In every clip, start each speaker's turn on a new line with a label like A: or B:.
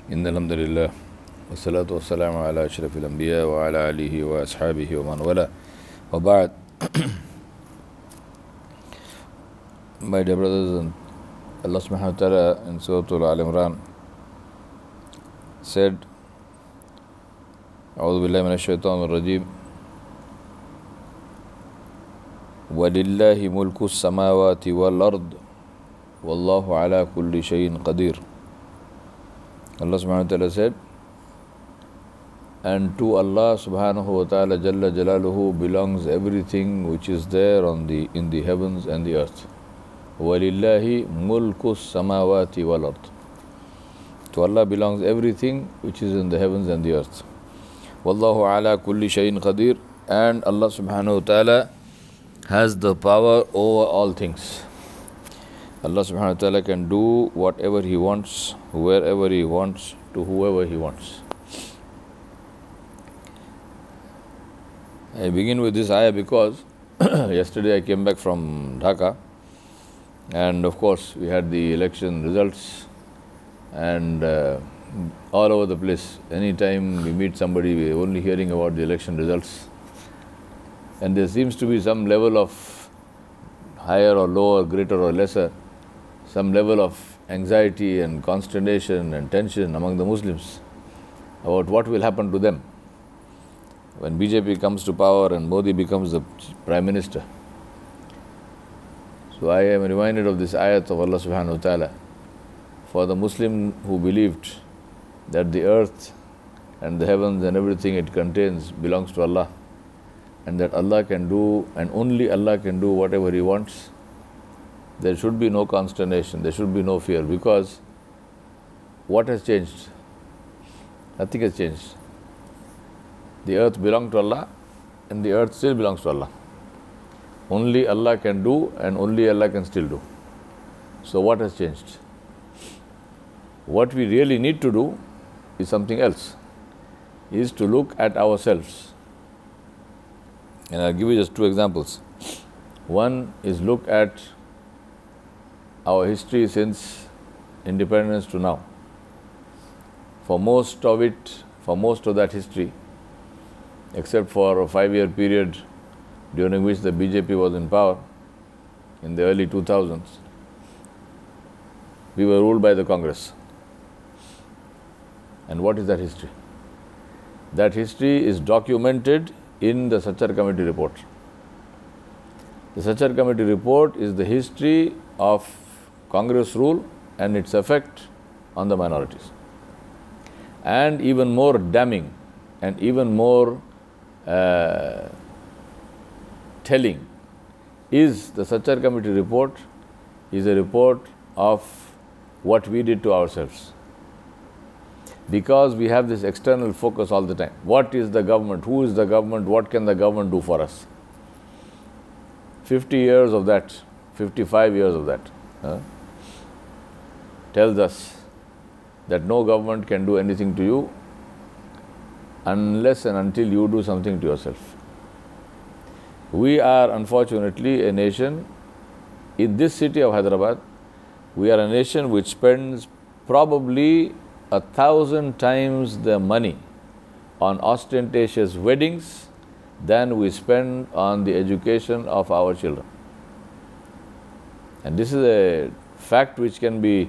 A: إن الحمد لله والصلاة والسلام على أشرف الأنبياء وعلى آله وأصحابه ومن والاه وبعد. My dear brothers, and Allah subhanahu wa ta'ala in Surah Al-Imran said, أعوذ بالله من الشيطان الرجيم وَلِلَّهِ مُلْكُ السَّمَاوَاتِ وَالْأَرْضِ وَاللَّهُ عَلَى كُلِّ شَيْءٍ قَدِيرٌ. Allah subhanahu wa ta'ala said, and to Allah subhanahu wa ta'ala Jalla Jalaluhu belongs everything which is there in the heavens and the earth. وَلِلَّهِ مُلْكُ السَّمَاوَاتِ وَالْأَرْضِ. To Allah belongs everything which is in the heavens and the earth. وَاللَّهُ عَلَى كُلِّ شَيْءٍ قَدِيرٌ. And Allah subhanahu wa ta'ala has the power over all things. Allah subhanahu wa ta'ala can do whatever He wants, wherever He wants, to whoever He wants. I begin with this ayah because yesterday I came back from Dhaka, and of course we had the election results, and all over the place, anytime we meet somebody, we are only hearing about the election results, and there seems to be some level of higher or lower, greater or lesser, some level of anxiety and consternation and tension among the Muslims about what will happen to them when BJP comes to power and Modi becomes the Prime Minister. So I am reminded of this ayat of Allah subhanahu wa ta'ala. For the Muslim who believed that the earth and the heavens and everything it contains belongs to Allah, and that Allah can do, and only Allah can do whatever He wants, there should be no consternation, there should be no fear, because what has changed? Nothing has changed. The earth belonged to Allah, and the earth still belongs to Allah. Only Allah can do, and only Allah can still do. So what has changed? What we really need to do is something else, is to look at ourselves. And I'll give you just two examples. One is look at our history since independence to now. For most of that history, except for a 5-year period during which the BJP was in power in the early 2000s, we were ruled by the Congress. And what is that history? That history is documented in the Sachar Committee report. The Sachar Committee report is the history of Congress rule and its effect on the minorities. And even more damning and even more telling is the Sachar Committee report is a report of what we did to ourselves. Because we have this external focus all the time. What is the government? Who is the government? What can the government do for us? 50 years of that, 55 years of that tells us that no government can do anything to you unless and until you do something to yourself. We are unfortunately a nation, in this city of Hyderabad, we are a nation which spends probably 1,000 times the money on ostentatious weddings than we spend on the education of our children. And this is a fact which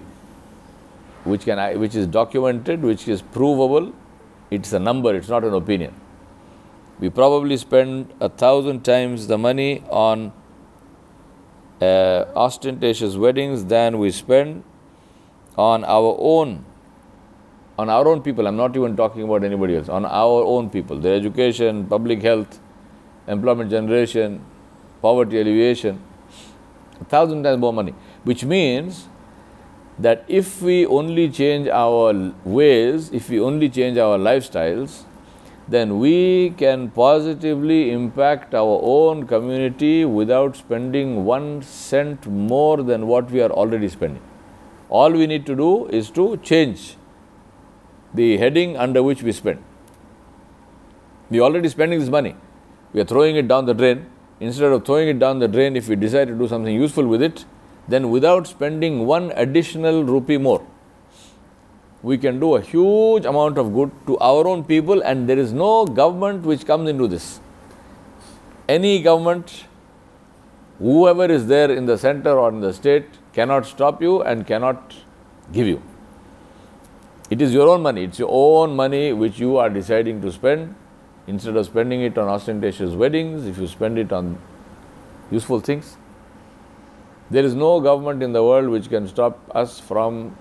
A: is documented, which is provable. It's a number, it's not an opinion. We probably spend 1,000 times the money on ostentatious weddings than we spend on our own people. I'm not even talking about anybody else. On our own people, their education, public health, employment generation, poverty alleviation, 1,000 times more money. Which means that if we only change our ways, if we only change our lifestyles, then we can positively impact our own community without spending 1 cent more than what we are already spending. All we need to do is to change the heading under which we spend. We are already spending this money. We are throwing it down the drain. Instead of throwing it down the drain, if we decide to do something useful with it, then without spending 1 additional rupee more, we can do a huge amount of good to our own people, and there is no government which comes into this. Any government, whoever is there in the center or in the state, cannot stop you and cannot give you. It is your own money. It's your own money which you are deciding to spend. Instead of spending it on ostentatious weddings, if you spend it on useful things, there is no government in the world which can stop us from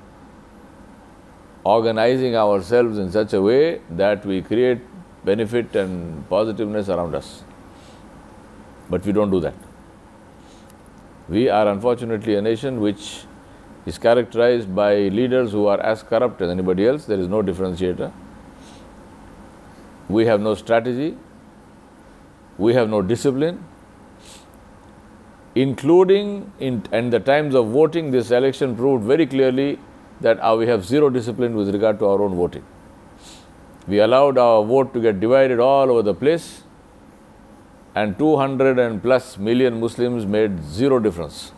A: organizing ourselves in such a way that we create benefit and positiveness around us. But we don't do that. We are unfortunately a nation which is characterized by leaders who are as corrupt as anybody else. There is no differentiator. We have no strategy. We have no discipline. Including in the times of voting, this election proved very clearly that we have zero discipline with regard to our own voting. We allowed our vote to get divided all over the place, and 200 and plus million Muslims made zero difference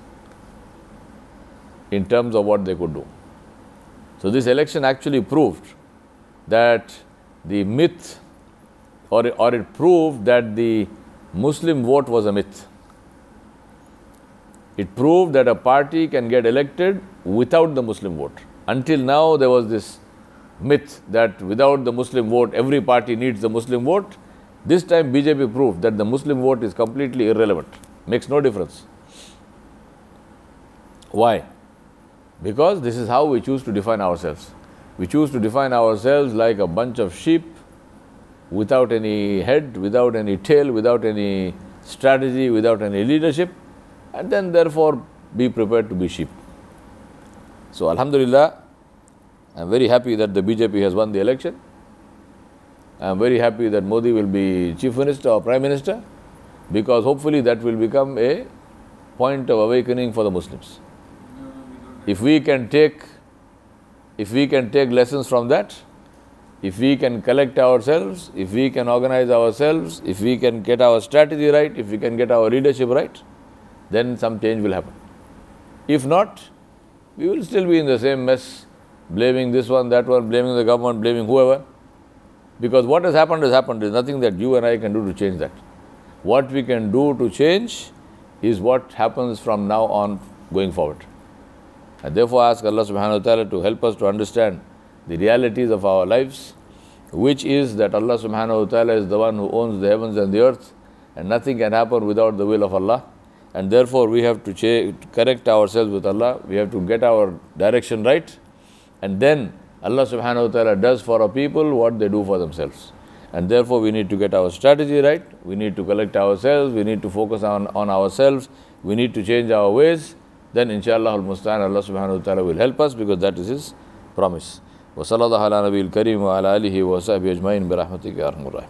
A: in terms of what they could do. So this election actually proved that the myth, or it proved that the Muslim vote was a myth. It proved that a party can get elected without the Muslim vote. Until now, there was this myth that without the Muslim vote, every party needs the Muslim vote. This time, BJP proved that the Muslim vote is completely irrelevant, makes no difference. Why? Because this is how we choose to define ourselves. We choose to define ourselves like a bunch of sheep without any head, without any tail, without any strategy, without any leadership, and then therefore be prepared to be sheep. So Alhamdulillah, I am very happy that the BJP has won the election. I am very happy that Modi will be Chief Minister or Prime Minister, because hopefully that will become a point of awakening for the Muslims. If we can take lessons from that, if we can collect ourselves, if we can organize ourselves, if we can get our strategy right, if we can get our leadership right, then some change will happen. If not, we will still be in the same mess, blaming this one, that one, blaming the government, blaming whoever. Because what has happened has happened. There is nothing that you and I can do to change that. What we can do to change is what happens from now on going forward. And therefore ask Allah subhanahu wa ta'ala to help us to understand the realities of our lives, which is that Allah subhanahu wa ta'ala is the one who owns the heavens and the earth, and nothing can happen without the will of Allah. And therefore we have to correct ourselves with Allah. We have to get our direction right, and then Allah subhanahu wa ta'ala does for our people what they do for themselves. And therefore we need to get our strategy right, we need to collect ourselves, we need to focus on ourselves, we need to change our ways. Then inshallah al-Musta'an, Allah subhanahu wa ta'ala will help us, because that is His promise. Wa sallallahu ala nabiyil kareem wa ala alihi wa sahbihi ajma'in bi rahmatika ya arhamar rahimin.